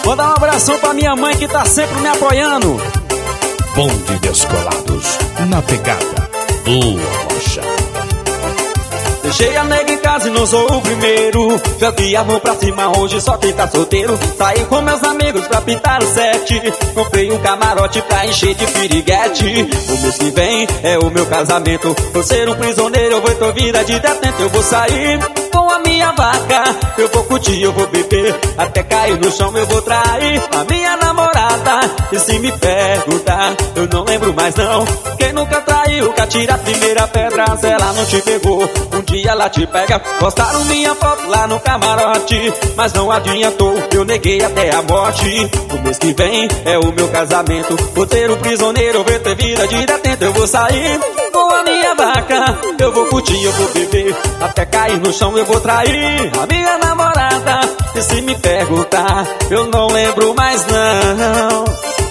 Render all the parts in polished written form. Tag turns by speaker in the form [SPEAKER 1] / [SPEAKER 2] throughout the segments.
[SPEAKER 1] Vou dar um abração pra minha mãe que tá sempre me apoiando.
[SPEAKER 2] Bonde Descolados, na pegada do Rocha.
[SPEAKER 1] Deixei a nega em casa e não sou o primeiro. Joguei a mão pra cima, hoje só quem tá solteiro. Saí com meus amigos pra pintar o set. Comprei um camarote pra encher de piriguete. O mês que vem é o meu casamento. Vou ser um prisioneiro, eu vou ter vida de detento. Eu vou sair com a minha vaca, eu vou curtir, eu vou beber, até cair no chão eu vou trair a minha namorada. E se me perguntar, eu não lembro mais não. Quem nunca traiu, que atira a primeira pedra. Se ela não te pegou, um dia ela te pega. Postaram minha foto lá no camarote, mas não adiantou, eu neguei até a morte. O mês que vem é o meu casamento. Vou ter um prisioneiro, eu vou ter vida de detento. Eu vou sair com a minha vaca, eu vou curtir, eu vou beber, até cair no chão eu vou trair a minha namorada. E se me perguntar, eu não lembro mais não.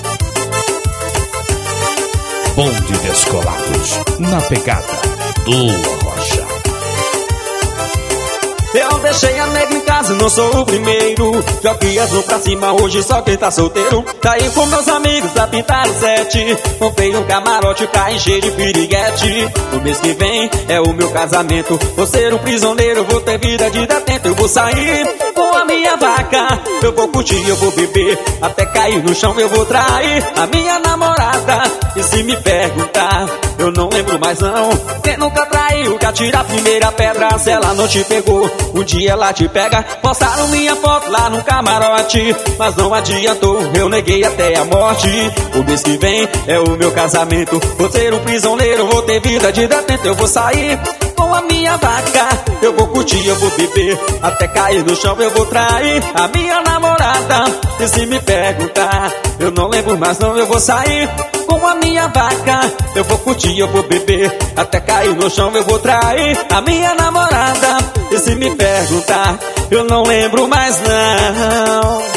[SPEAKER 2] Bonde Descolados, na pegada do Rocha.
[SPEAKER 1] Eu deixei a nega em casa, não sou o primeiro. Joguei as mãos pra cima, hoje só quem tá solteiro. Saí com meus amigos pra pintar o set. Comprei um camarote pra encher de piriguete. No mês que vem é o meu casamento. Vou ser um prisioneiro, vou ter vida de detento. Eu vou sair com a minha vaca, eu vou curtir, eu vou beber, até cair no chão eu vou trair a minha namorada. E se me perguntar, eu não lembro mais não. Quem nunca traiu, que atira a primeira pedra. Se ela não te pegou, um dia ela te pega. Postaram minha foto lá no camarote, mas não adiantou, eu neguei até a morte. O mês que vem é o meu casamento. Vou ser um prisioneiro, vou ter vida de detento. Eu vou sair com a minha vaca, eu vou curtir, eu vou beber, até cair no chão eu vou trair a minha namorada. E se me perguntar, eu não lembro mais não. Eu vou sair com a minha vaca, eu vou curtir, eu vou beber, até cair no chão eu vou trair a minha namorada. E se me perguntar, eu não lembro mais não.